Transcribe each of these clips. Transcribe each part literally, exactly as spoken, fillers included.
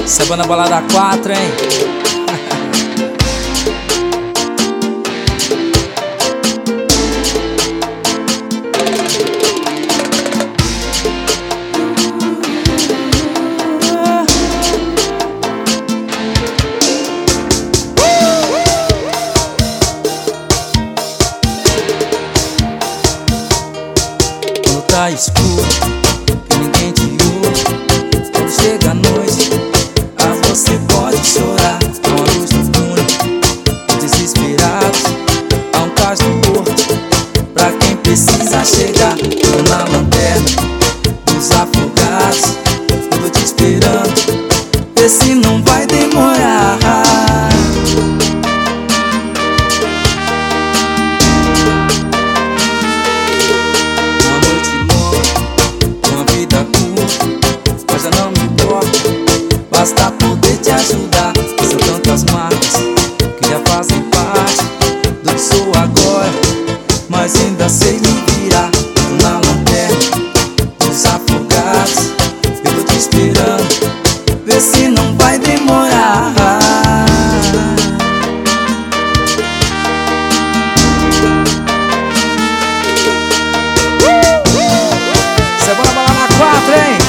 Samba na balada quatro, hein? Quando tá escuro, que ninguém te ouve, quando chega a noite, ah, você pode chorar. Com a luz do túnel, desesperados, há um cais do porto pra quem precisa chegar. Tô na lanterna dos afogados, eu tô te esperando, vê se não vai demorar. Já não me importa, basta poder te ajudar. São tantas marcas que já fazem parte do que sou agora, mas ainda sei me virar. Tô na lanterna dos afogados, eu tô te esperando, vê se não vai demorar. Você bora balar na quatro, hein?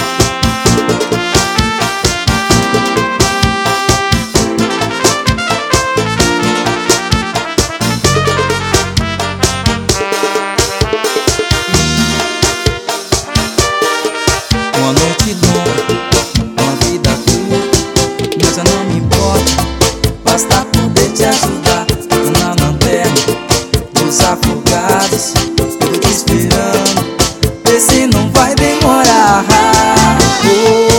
Uma noite longa, uma vida curta, mas já não me importa, basta poder te ajudar. Tô na lanterna dos afogados, eu tô te esperando, vê se não vai demorar. Oh.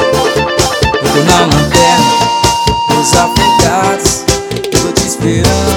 Na lanterna dos afogados, eu tô te esperando,